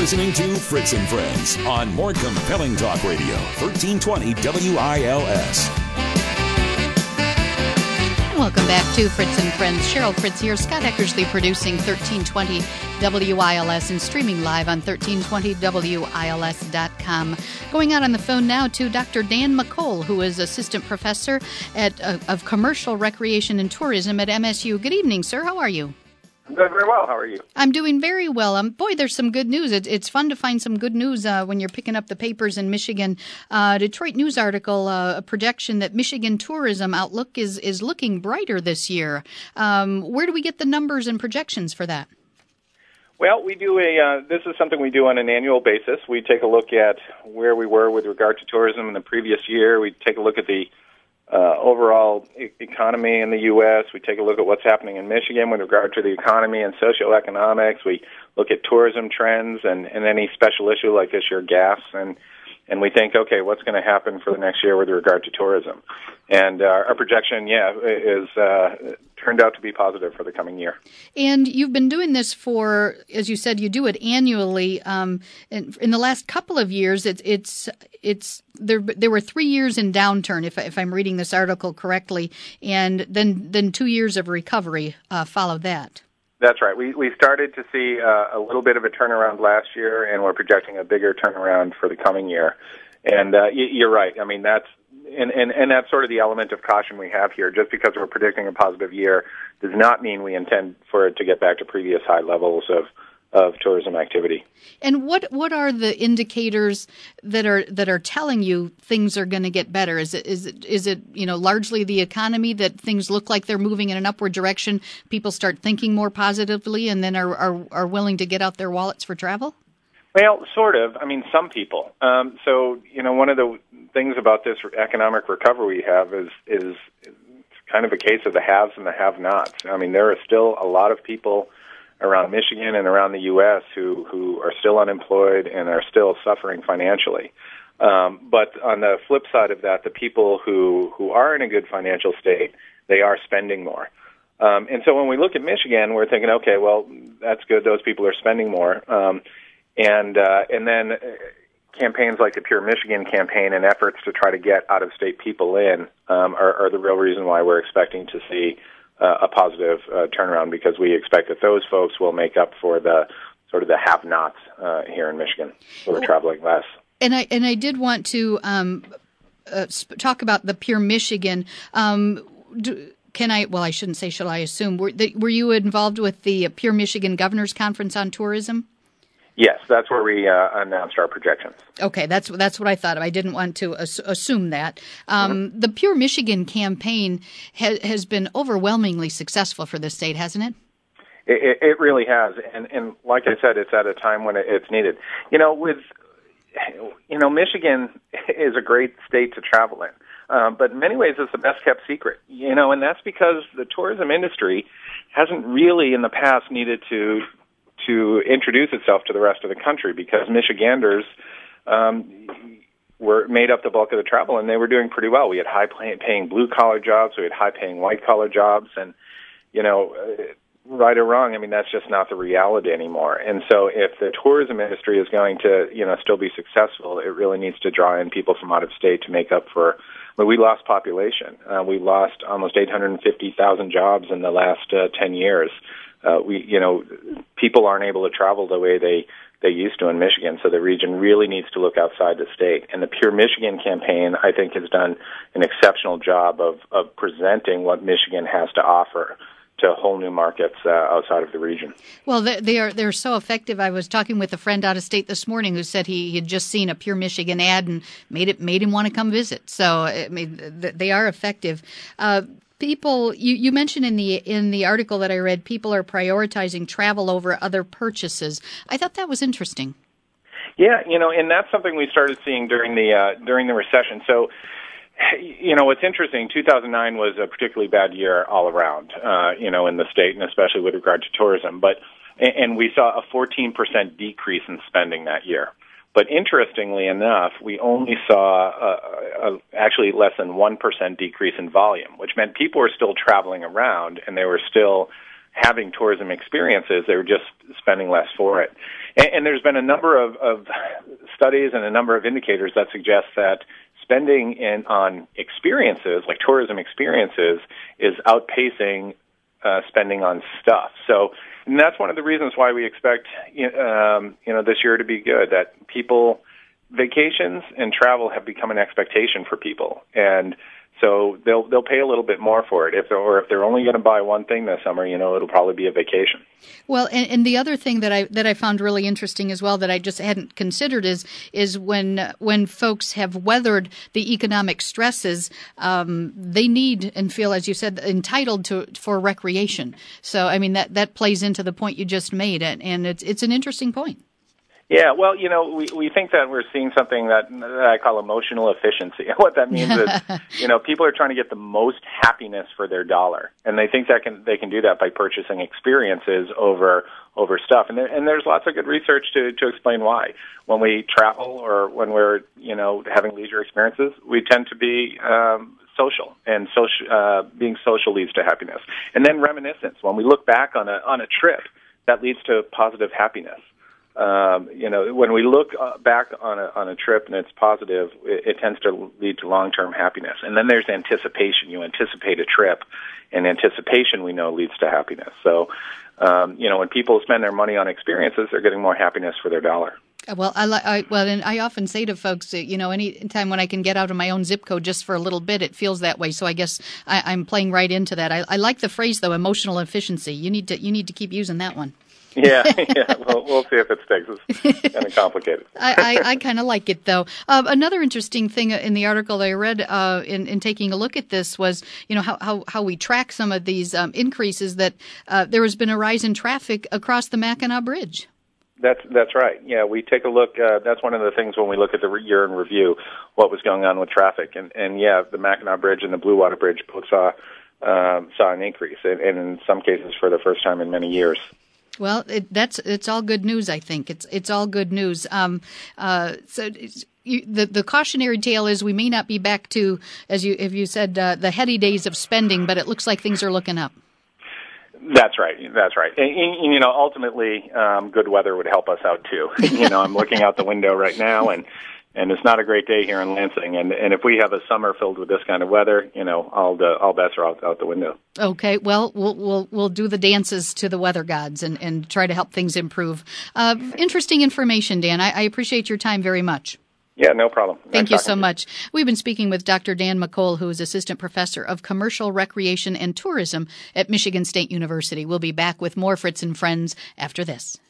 listening to Fritz and Friends on more compelling talk radio, 1320 WILS. Welcome back to Fritz and Friends. Cheryl Fritz here. Scott Eckersley producing 1320 WILS and streaming live on 1320WILS.com. Going out on the phone now to Dr. Dan McCole, who is Assistant Professor of Commercial Recreation and Tourism at MSU. Good evening, sir. How are you? I'm doing very well. How are you? I'm doing very well. Boy, there's some good news. It's fun to find some good news when you're picking up the papers in Michigan. Detroit News article, a projection that Michigan tourism outlook is looking brighter this year. Where do we get the numbers and projections for that? Well, we do this is something we do on an annual basis. We take a look at where we were with regard to tourism in the previous year. We take a look at the overall economy in the U.S. We take a look at what's happening in Michigan with regard to the economy and socioeconomics. We look at tourism trends and any special issue like this year, gas, and we think, okay, what's going to happen for the next year with regard to tourism? And our projection, is turned out to be positive for the coming year. And you've been doing this for, as you said, you do it annually. In the last couple of years, there were 3 years in downturn, if I'm reading this article correctly, and then 2 years of recovery followed that. That's right. We started to see a little bit of a turnaround last year, and we're projecting a bigger turnaround for the coming year. And you're right. I mean, that's sort of the element of caution we have here. Just because we're predicting a positive year does not mean we intend for it to get back to previous high levels of tourism activity. And what are the indicators that are telling you things are going to get better? Is it largely the economy that things look like they're moving in an upward direction? People start thinking more positively and then are willing to get out their wallets for travel? Well, sort of. I mean, some people. So one of the things about this economic recovery we have is kind of a case of the haves and the have-nots. I mean, there are still a lot of people around Michigan and around the U.S. who are still unemployed and are still suffering financially. But on the flip side of that, the people who are in a good financial state, they are spending more. And so when we look at Michigan, we're thinking, okay, well, that's good. Those people are spending more. And then campaigns like the Pure Michigan campaign and efforts to try to get out-of-state people in are the real reason why we're expecting to see a positive turnaround, because we expect that those folks will make up for the sort of the have-nots here in Michigan who are traveling less. And I did want to talk about the Pure Michigan. I shouldn't say, shall I assume, were you involved with the Pure Michigan Governor's Conference on Tourism? Yes, that's where we announced our projections. Okay, that's what I thought of. I didn't want to assume that. The Pure Michigan campaign has been overwhelmingly successful for the state, hasn't it? It really has, and like I said, it's at a time when it's needed. Michigan is a great state to travel in, but in many ways it's the best kept secret. And that's because the tourism industry hasn't really in the past needed to introduce itself to the rest of the country, because Michiganders were made up the bulk of the travel, and they were doing pretty well. We had high-paying blue-collar jobs, we had high-paying white-collar jobs, and, right or wrong, I mean, that's just not the reality anymore. And so if the tourism industry is going to, still be successful, it really needs to draw in people from out of state to make up for, we lost population. We lost almost 850,000 jobs in the last 10 years. People aren't able to travel the way they used to in Michigan, so the region really needs to look outside the state. And the Pure Michigan campaign, I think, has done an exceptional job of presenting what Michigan has to offer to whole new markets outside of the region. Well, they're so effective. I was talking with a friend out of state this morning who said he had just seen a Pure Michigan ad and made him want to come visit. So I mean, they are effective. People, you mentioned in the article that I read, people are prioritizing travel over other purchases. I thought that was interesting. Yeah, and that's something we started seeing during the recession. So, what's interesting, 2009 was a particularly bad year all around, in the state, and especially with regard to tourism. And we saw a 14% decrease in spending that year. But interestingly enough, we only saw actually less than 1% decrease in volume, which meant people were still traveling around and they were still having tourism experiences. They were just spending less for it. And there's been a number of studies and a number of indicators that suggest that spending on experiences, like tourism experiences, is outpacing spending on stuff. So, and that's one of the reasons why we expect this year to be good. That vacations and travel have become an expectation for people, and so they'll pay a little bit more for it. If they're only going to buy one thing this summer, it'll probably be a vacation. Well, and the other thing that I found really interesting as well that I just hadn't considered is when folks have weathered the economic stresses, they need and feel, as you said, entitled for recreation. So I mean that plays into the point you just made, and it's an interesting point. Yeah, well, we think that we're seeing something that I call emotional efficiency. What that means is, people are trying to get the most happiness for their dollar, and they think that they can do that by purchasing experiences over stuff. And there's lots of good research to explain why. When we travel or when we're having leisure experiences, we tend to be social, and being social leads to happiness. And then reminiscence. When we look back on a trip, that leads to positive happiness. When we look back on a trip and it's positive, it tends to lead to long-term happiness. And then there's anticipation. You anticipate a trip, and anticipation, we know, leads to happiness. So, when people spend their money on experiences, they're getting more happiness for their dollar. Well, and I often say to folks, any time when I can get out of my own zip code just for a little bit, it feels that way. So I guess I'm playing right into that. I like the phrase though, emotional efficiency. You need to keep using that one. Yeah. We'll see if it sticks. It's kind of complicated. I kind of like it, though. Another interesting thing in the article I read in taking a look at this was, how we track some of these increases, that there has been a rise in traffic across the Mackinac Bridge. That's right. Yeah, we take a look. That's one of the things when we look at the year in review, what was going on with traffic. And yeah, the Mackinac Bridge and the Blue Water Bridge both saw an increase, and in some cases for the first time in many years. Well, it's all good news. I think it's all good news. The cautionary tale is we may not be back to, as you said, the heady days of spending, but it looks like things are looking up. That's right. And ultimately, good weather would help us out too. I'm looking out the window right now, and it's not a great day here in Lansing. And if we have a summer filled with this kind of weather, all bets are out the window. Okay. Well, we'll do the dances to the weather gods and try to help things improve. Interesting information, Dan. I appreciate your time very much. Yeah, no problem. Thank you so much. We've been speaking with Dr. Dan McCole, who is Assistant Professor of Commercial Recreation and Tourism at Michigan State University. We'll be back with more Fritz and Friends after this.